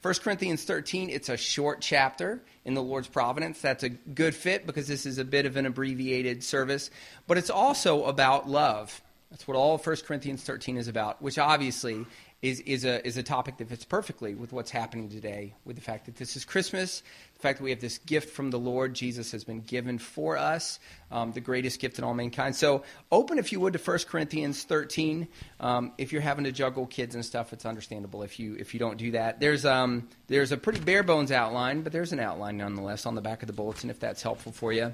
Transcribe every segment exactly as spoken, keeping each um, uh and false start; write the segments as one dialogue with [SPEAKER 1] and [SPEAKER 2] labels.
[SPEAKER 1] First Corinthians thirteen, it's a short chapter in the Lord's providence. That's a good fit because this is a bit of an abbreviated service. But it's also about love. That's what all of First Corinthians thirteen is about, which obviously is, is, a, is a topic that fits perfectly with what's happening today, with the fact that this is Christmas, the fact that we have this gift from the Lord. Jesus has been given for us, um, the greatest gift in all mankind. So open, if you would, to First Corinthians thirteen. Um, if you're having to juggle kids and stuff, it's understandable if you if you don't do that. There's um there's a pretty bare bones outline, but there's an outline nonetheless on the back of the bulletin if that's helpful for you.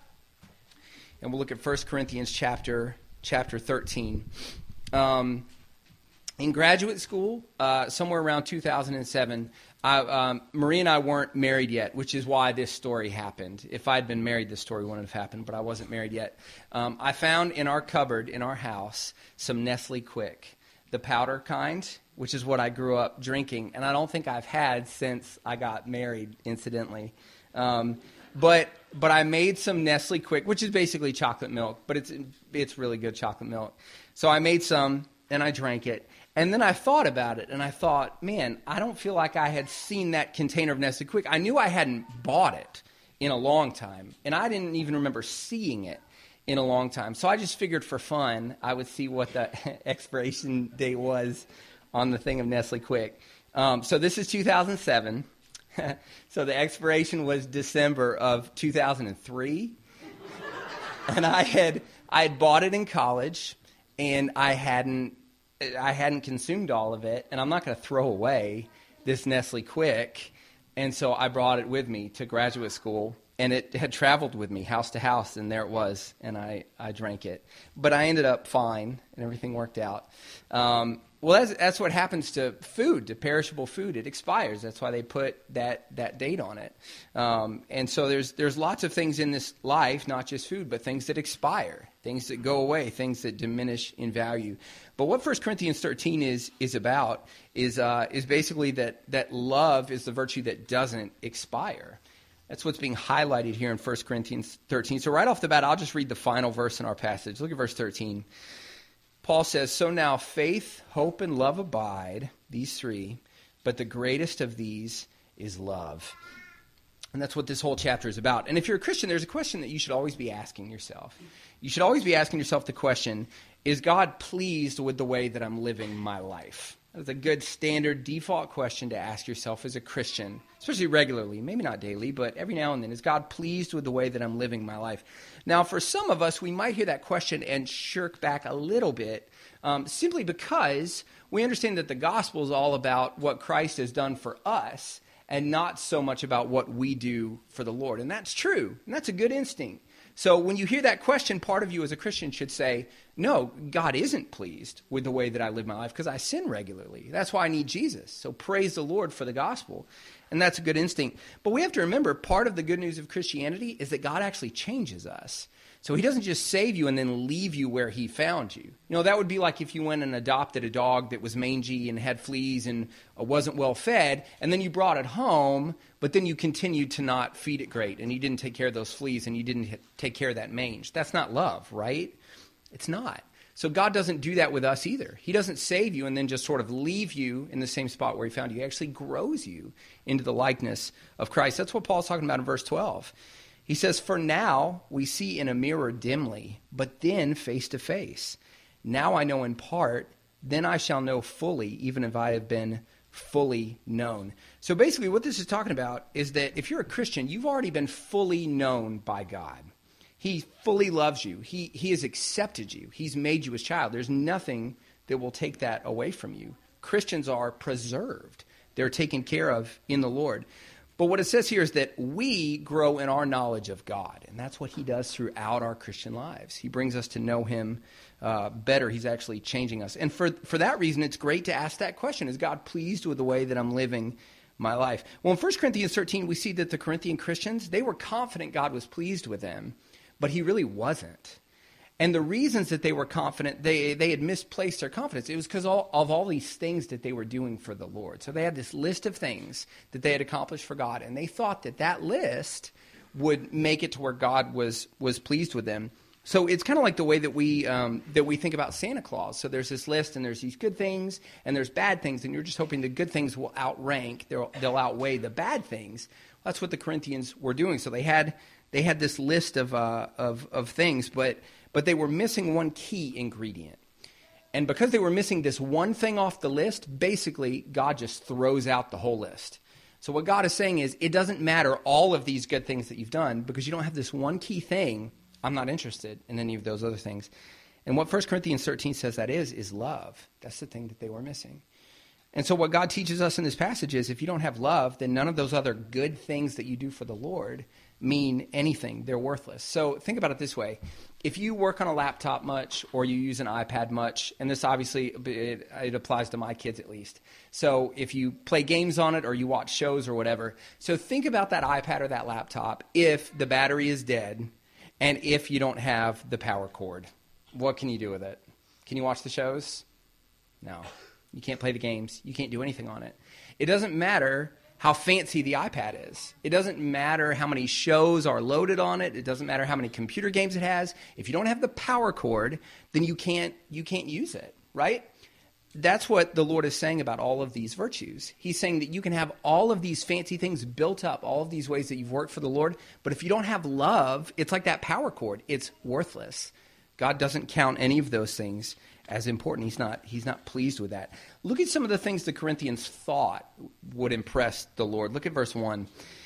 [SPEAKER 1] And we'll look at First Corinthians chapter chapter thirteen. Um, in graduate school, uh, somewhere around two thousand seven, I, um, Marie and I weren't married yet, which is why this story happened. If I'd been married, this story wouldn't have happened, but I wasn't married yet. Um, I found in our cupboard in our house some Nestle Quick, the powder kind, which is what I grew up drinking, and I don't think I've had since I got married, incidentally. Um, but but I made some Nestle Quick, which is basically chocolate milk, but it's it's really good chocolate milk. So I made some, and I drank it. And then I thought about it, and I thought, man, I don't feel like I had seen that container of Nestle Quick. I knew I hadn't bought it in a long time, and I didn't even remember seeing it in a long time. So I just figured for fun, I would see what the expiration date was on the thing of Nestle Quick. Um, so this is two thousand seven. So the expiration was December of two thousand three. And I had I had bought it in college, and I hadn't I hadn't consumed all of it, and I'm not going to throw away this Nestle Quick. And so I brought it with me to graduate school, and it had traveled with me house to house, and there it was, and I, I drank it. But I ended up fine, and everything worked out. Um, well, that's, that's what happens to food, to perishable food. It expires. That's why they put that, that date on it. Um, and so there's there's lots of things in this life, not just food, but things that expire, things that go away, things that diminish in value. But what First Corinthians thirteen is is about is uh, is basically that that love is the virtue that doesn't expire. That's what's being highlighted here in First Corinthians thirteen. So right off the bat, I'll just read the final verse in our passage. Look at verse thirteen. Paul says, "So now faith, hope, and love abide, these three, but the greatest of these is love." And that's what this whole chapter is about. And if you're a Christian, there's a question that you should always be asking yourself. You should always be asking yourself the question, is God pleased with the way that I'm living my life? That's a good standard default question to ask yourself as a Christian, especially regularly, maybe not daily, but every now and then. Is God pleased with the way that I'm living my life? Now, for some of us, we might hear that question and shirk back a little bit, um, simply because we understand that the gospel is all about what Christ has done for us and not so much about what we do for the Lord. And that's true, and that's a good instinct. So when you hear that question, part of you as a Christian should say, no, God isn't pleased with the way that I live my life because I sin regularly. That's why I need Jesus. So praise the Lord for the gospel. And that's a good instinct. But we have to remember, part of the good news of Christianity is that God actually changes us. So he doesn't just save you and then leave you where he found you. You know, that would be like if you went and adopted a dog that was mangy and had fleas and wasn't well fed, and then you brought it home, but then you continued to not feed it great, and you didn't take care of those fleas, and you didn't take care of that mange. That's not love, right? It's not. So God doesn't do that with us either. He doesn't save you and then just sort of leave you in the same spot where he found you. He actually grows you into the likeness of Christ. That's what Paul's talking about in verse twelve. He says, "For now we see in a mirror dimly, but then face to face. Now I know in part, then I shall know fully, even if I have been fully known." So basically what this is talking about is that if you're a Christian, you've already been fully known by God. He fully loves you. He, he has accepted you. He's made you his child. There's nothing that will take that away from you. Christians are preserved. They're taken care of in the Lord. But what it says here is that we grow in our knowledge of God, and that's what he does throughout our Christian lives. He brings us to know him uh, better. He's actually changing us. And for, for that reason, it's great to ask that question. Is God pleased with the way that I'm living my life? Well, in First Corinthians thirteen, we see that the Corinthian Christians, they were confident God was pleased with them, but he really wasn't. And the reasons that they were confident, they, they had misplaced their confidence. It was because all, of all these things that they were doing for the Lord. So they had this list of things that they had accomplished for God, and they thought that that list would make it to where God was, was pleased with them. So it's kind of like the way that we um, that we think about Santa Claus. So there's this list, and there's these good things, and there's bad things, and you're just hoping the good things will outrank, they'll, they'll outweigh the bad things. That's what the Corinthians were doing. So they had they had this list of uh, of of things, but but they were missing one key ingredient. And because they were missing this one thing off the list, basically God just throws out the whole list. So what God is saying is, it doesn't matter all of these good things that you've done because you don't have this one key thing. I'm not interested in any of those other things. And what First Corinthians thirteen says that is, is love. That's the thing that they were missing. And so what God teaches us in this passage is, if you don't have love, then none of those other good things that you do for the Lord mean anything. They're worthless. So think about it this way. If you work on a laptop much, or you use an iPad much, and this obviously, it, it applies to my kids at least. So if you play games on it, or you watch shows or whatever. So think about that iPad or that laptop if the battery is dead, and if you don't have the power cord. What can you do with it? Can you watch the shows? No. You can't play the games. You can't do anything on it. It doesn't matter how fancy the iPad is. It doesn't matter how many shows are loaded on it. It doesn't matter how many computer games it has. If you don't have the power cord, then you can't you can't use it, right? That's what the Lord is saying about all of these virtues. He's saying that you can have all of these fancy things built up, all of these ways that you've worked for the Lord, but if you don't have love, it's like that power cord. It's worthless. God doesn't count any of those things as important. He's not, he's not pleased with that. Look at some of the things the Corinthians thought would impress the Lord. Look at verse one.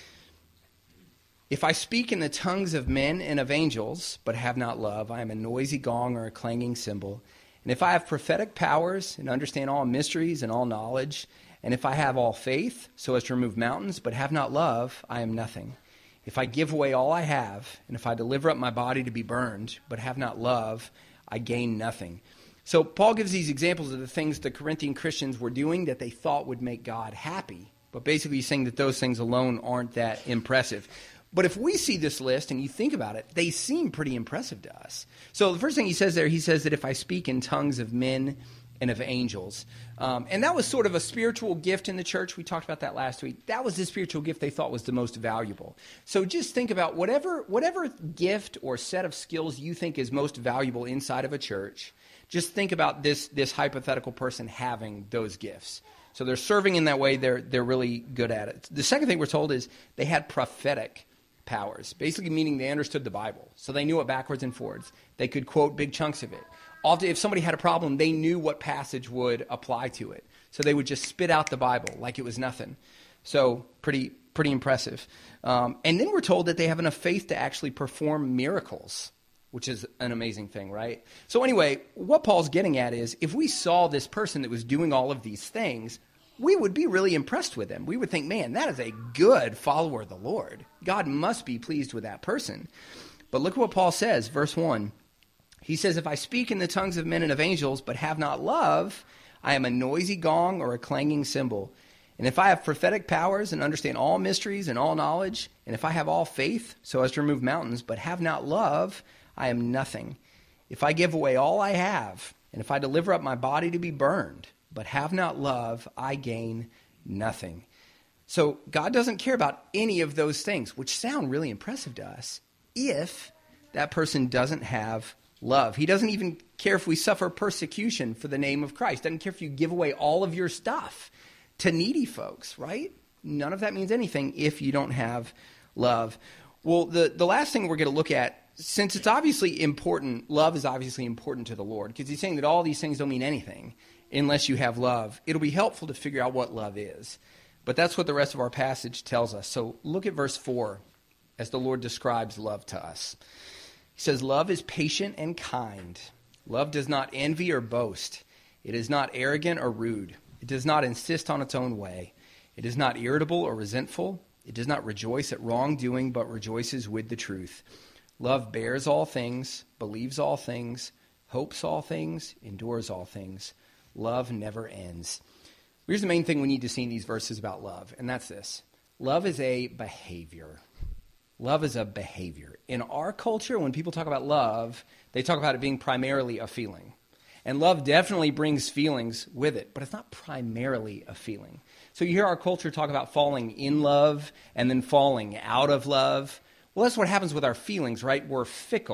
[SPEAKER 1] If I speak in the tongues of men and of angels, but have not love, I am a noisy gong or a clanging cymbal. And if I have prophetic powers and understand all mysteries and all knowledge, and if I have all faith so as to remove mountains, but have not love, I am nothing. If I give away all I have, and if I deliver up my body to be burned, but have not love, I gain nothing. So Paul gives these examples of the things the Corinthian Christians were doing that they thought would make God happy. But basically he's saying that those things alone aren't that impressive. But if we see this list and you think about it, they seem pretty impressive to us. So the first thing he says there, he says that if I speak in tongues of men and of angels. Um, and that was sort of a spiritual gift in the church. We talked about that last week. That was the spiritual gift they thought was the most valuable. So just think about whatever, whatever gift or set of skills you think is most valuable inside of a church. Just think about this, this hypothetical person having those gifts. So they're serving in that way. They're, they're really good at it. The second thing we're told is they had prophetic powers, basically meaning they understood the Bible. So they knew it backwards and forwards. They could quote big chunks of it. Often, if somebody had a problem, they knew what passage would apply to it. So they would just spit out the Bible like it was nothing. So pretty pretty impressive. Um, and then we're told that they have enough faith to actually perform miracles, which is an amazing thing, right? So anyway, what Paul's getting at is, if we saw this person that was doing all of these things, we would be really impressed with them. We would think, man, that is a good follower of the Lord. God must be pleased with that person. But look at what Paul says, verse one. He says, if I speak in the tongues of men and of angels, but have not love, I am a noisy gong or a clanging cymbal. And if I have prophetic powers and understand all mysteries and all knowledge, and if I have all faith so as to remove mountains, but have not love, I am nothing. If I give away all I have, and if I deliver up my body to be burned, but have not love, I gain nothing. So God doesn't care about any of those things, which sound really impressive to us, if that person doesn't have love. He doesn't even care if we suffer persecution for the name of Christ. Doesn't care if you give away all of your stuff to needy folks, right? None of that means anything if you don't have love. Well, the, the last thing we're going to look at, since it's obviously important, love is obviously important to the Lord, because he's saying that all these things don't mean anything unless you have love. It'll be helpful to figure out what love is. But that's what the rest of our passage tells us. So look at verse four as the Lord describes love to us. He says, love is patient and kind. Love does not envy or boast. It is not arrogant or rude. It does not insist on its own way. It is not irritable or resentful. It does not rejoice at wrongdoing, but rejoices with the truth. Love bears all things, believes all things, hopes all things, endures all things. Love never ends. Here's the main thing we need to see in these verses about love, and that's this. Love is a behavior. Love is a behavior. In our culture, when people talk about love, they talk about it being primarily a feeling. And love definitely brings feelings with it, but it's not primarily a feeling. So you hear our culture talk about falling in love and then falling out of love. Well, that's what happens with our feelings, right? We're fickle.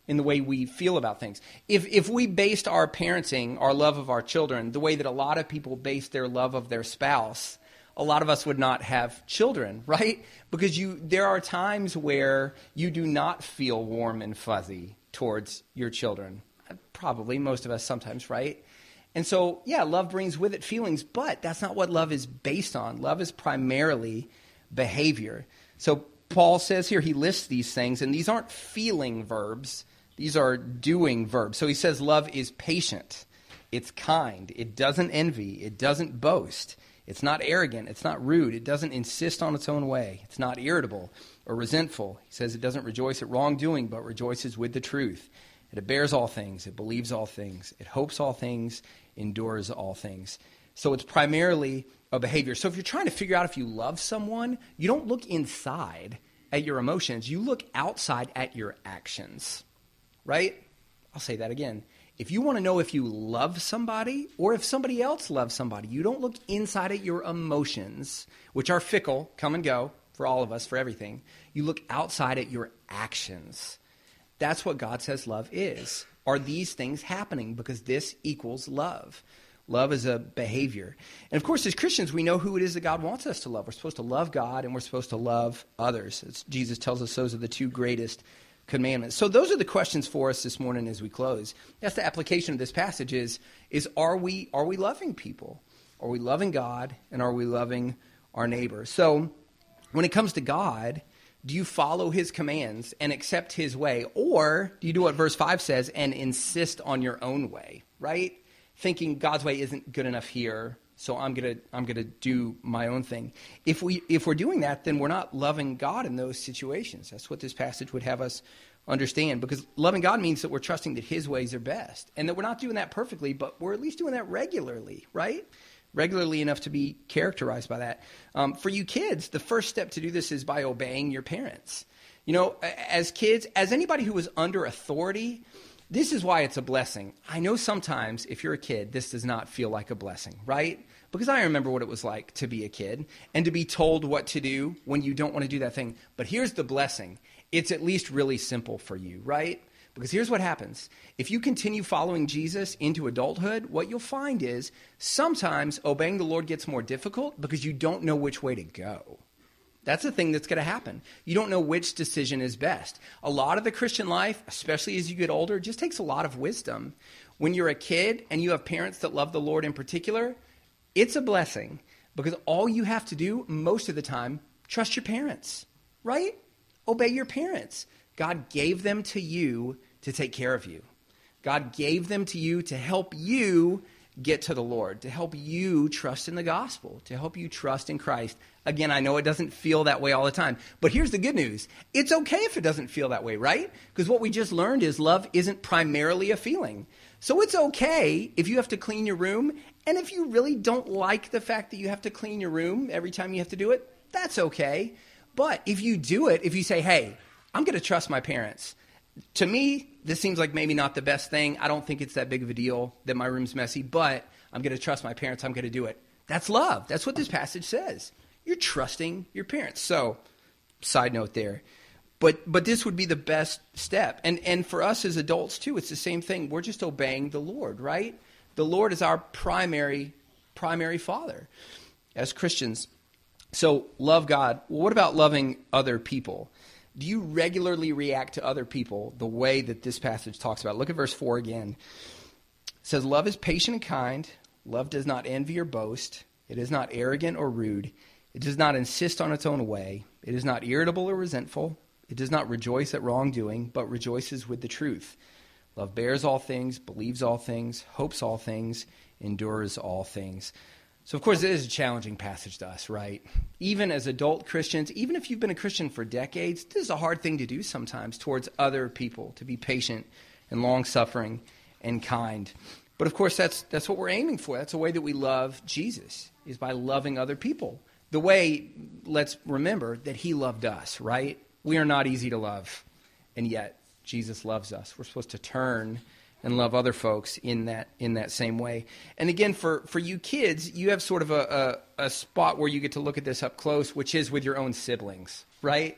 [SPEAKER 1] in the way we feel about things. If if we based our parenting, our love of our children, the way that a lot of people base their love of their spouse, a lot of us would not have children, right? Because you there are times where you do not feel warm and fuzzy towards your children. Probably most of us sometimes, right? And so, yeah, love brings with it feelings, but that's not what love is based on. Love is primarily behavior. So Paul says here, he lists these things, and these aren't feeling verbs. These are doing verbs. So he says love is patient. It's kind. It doesn't envy. It doesn't boast. It's not arrogant. It's not rude. It doesn't insist on its own way. It's not irritable or resentful. He says it doesn't rejoice at wrongdoing, but rejoices with the truth. It bears all things. It believes all things. It hopes all things, endures all things. So it's primarily a behavior. So if you're trying to figure out if you love someone, you don't look inside at your emotions. You look outside at your actions. Right? I'll say that again. If you want to know if you love somebody or if somebody else loves somebody, you don't look inside at your emotions, which are fickle, come and go for all of us, for everything. You look outside at your actions. That's what God says love is. Are these things happening? Because this equals love. Love is a behavior. And of course, as Christians, we know who it is that God wants us to love. We're supposed to love God and we're supposed to love others. It's, Jesus tells us those are the two greatest commandments. So those are the questions for us this morning as we close. That's the application of this passage is, is are we are we loving people? Are we loving God and are we loving our neighbor? So when it comes to God, do you follow his commands and accept his way? Or do you do what verse five says and insist on your own way, right? Thinking God's way isn't good enough here, so I'm gonna I'm gonna do my own thing. If we if we're doing that, then we're not loving God in those situations. That's what this passage would have us understand. Because loving God means that we're trusting that his ways are best, and that we're not doing that perfectly, but we're at least doing that regularly, right? Regularly enough to be characterized by that. Um, for you kids, the first step to do this is by obeying your parents. You know, as kids, as anybody who is under authority, this is why it's a blessing. I know sometimes if you're a kid, this does not feel like a blessing, right? Because I remember what it was like to be a kid and to be told what to do when you don't want to do that thing. But here's the blessing. It's at least really simple for you, right? Because here's what happens. If you continue following Jesus into adulthood, what you'll find is sometimes obeying the Lord gets more difficult because you don't know which way to go. That's the thing that's going to happen. You don't know which decision is best. A lot of the Christian life, especially as you get older, just takes a lot of wisdom. When you're a kid and you have parents that love the Lord in particular, it's a blessing because all you have to do most of the time, trust your parents, right? Obey your parents. God gave them to you to take care of you. God gave them to you to help you get to the Lord, to help you trust in the gospel, to help you trust in Christ. Again, I know it doesn't feel that way all the time, but here's the good news. It's okay if it doesn't feel that way, right? Because what we just learned is love isn't primarily a feeling. So it's okay if you have to clean your room, and if you really don't like the fact that you have to clean your room every time you have to do it, that's okay. But if you do it, if you say, hey, I'm going to trust my parents. To me, this seems like maybe not the best thing. I don't think it's that big of a deal that my room's messy, but I'm going to trust my parents. I'm going to do it. That's love. That's what this passage says. You're trusting your parents. So, side note there. But but this would be the best step. And and for us as adults too, it's the same thing. We're just obeying the Lord, right? The Lord is our primary primary father as Christians. So, love God. Well, what about loving other people? Do you regularly react to other people the way that this passage talks about? Look at verse four again. It says, love is patient and kind. Love does not envy or boast. It is not arrogant or rude. It does not insist on its own way. It is not irritable or resentful. It does not rejoice at wrongdoing, but rejoices with the truth. Love bears all things, believes all things, hopes all things, endures all things. So, of course, it is a challenging passage to us, right? Even as adult Christians, even if you've been a Christian for decades, this is a hard thing to do sometimes towards other people, to be patient and long-suffering and kind. But, of course, that's that's what we're aiming for. That's the way that we love Jesus, is by loving other people. The way, let's remember, that he loved us, right? We are not easy to love, and yet Jesus loves us. We're supposed to turn and love other folks in that in that same way. And again, for, for you kids, you have sort of a, a, a spot where you get to look at this up close, which is with your own siblings, right?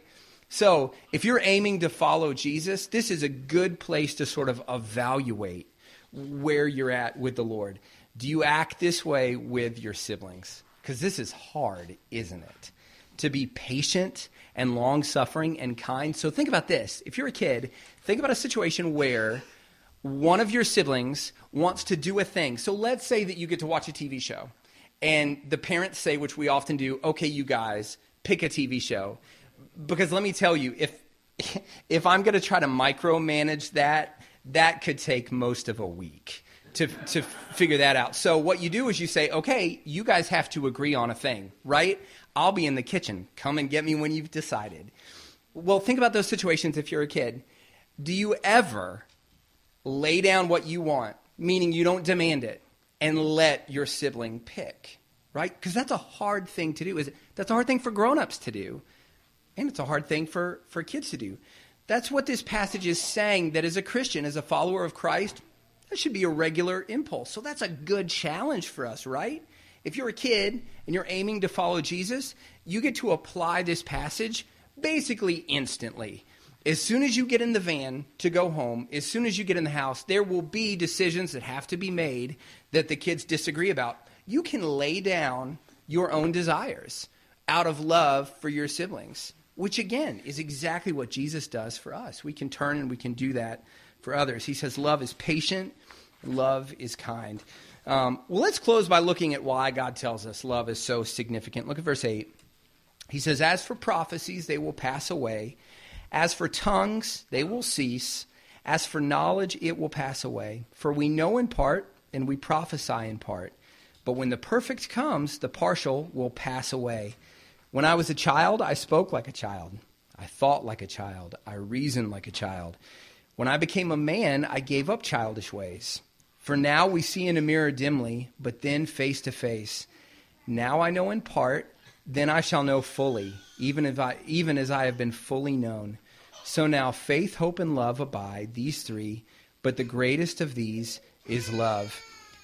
[SPEAKER 1] So if you're aiming to follow Jesus, this is a good place to sort of evaluate where you're at with the Lord. Do you act this way with your siblings? Because this is hard, isn't it? To be patient and long-suffering and kind. So think about this. If you're a kid, think about a situation where one of your siblings wants to do a thing. So let's say that you get to watch a T V show, and the parents say, which we often do, okay, you guys, pick a T V show. Because let me tell you, if if I'm going to try to micromanage that, that could take most of a week to to figure that out. So what you do is you say, okay, you guys have to agree on a thing, right? I'll be in the kitchen. Come and get me when you've decided. Well, think about those situations if you're a kid. Do you ever lay down what you want, meaning you don't demand it, and let your sibling pick, right? Because that's a hard thing to do. Is That's a hard thing for grown-ups to do. And it's a hard thing for, for kids to do. That's what this passage is saying, that as a Christian, as a follower of Christ, that should be a regular impulse. So that's a good challenge for us, right? If you're a kid and you're aiming to follow Jesus, you get to apply this passage basically instantly. As soon as you get in the van to go home, as soon as you get in the house, there will be decisions that have to be made that the kids disagree about. You can lay down your own desires out of love for your siblings, which again is exactly what Jesus does for us. We can turn and we can do that for others. He says love is patient, love is kind. Um, well, let's close by looking at why God tells us love is so significant. Look at verse eight. He says, as for prophecies, they will pass away. As for tongues, they will cease. As for knowledge, it will pass away. For we know in part, and we prophesy in part. But when the perfect comes, the partial will pass away. When I was a child, I spoke like a child. I thought like a child. I reasoned like a child. When I became a man, I gave up childish ways. For now we see in a mirror dimly, but then face to face. Now I know in part, then I shall know fully, even if I, even as I have been fully known. So now faith, hope, and love abide, these three, but the greatest of these is love.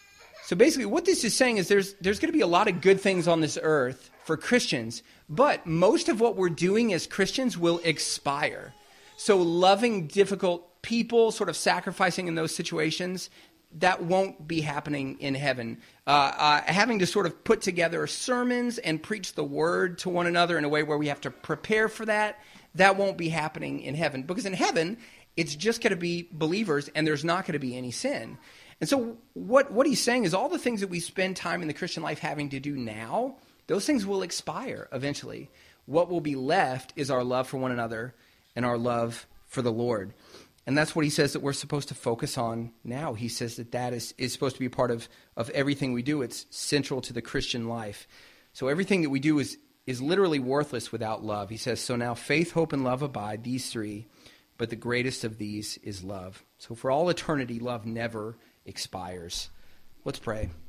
[SPEAKER 1] So basically what this is saying is there's there's going to be a lot of good things on this earth for Christians, but most of what we're doing as Christians will expire. So loving difficult people, sort of sacrificing in those situations, that won't be happening in heaven. Uh, uh, having to sort of put together sermons and preach the word to one another in a way where we have to prepare for that, that won't be happening in heaven. Because in heaven, it's just going to be believers and there's not going to be any sin. And so what, what he's saying is all the things that we spend time in the Christian life having to do now, those things will expire eventually. What will be left is our love for one another and our love for the Lord. And that's what he says that we're supposed to focus on now. He says that that is, is supposed to be a part of, of everything we do. It's central to the Christian life. So everything that we do is, is literally worthless without love. He says, so now faith, hope, and love abide, these three, but the greatest of these is love. So for all eternity, love never expires. Let's pray.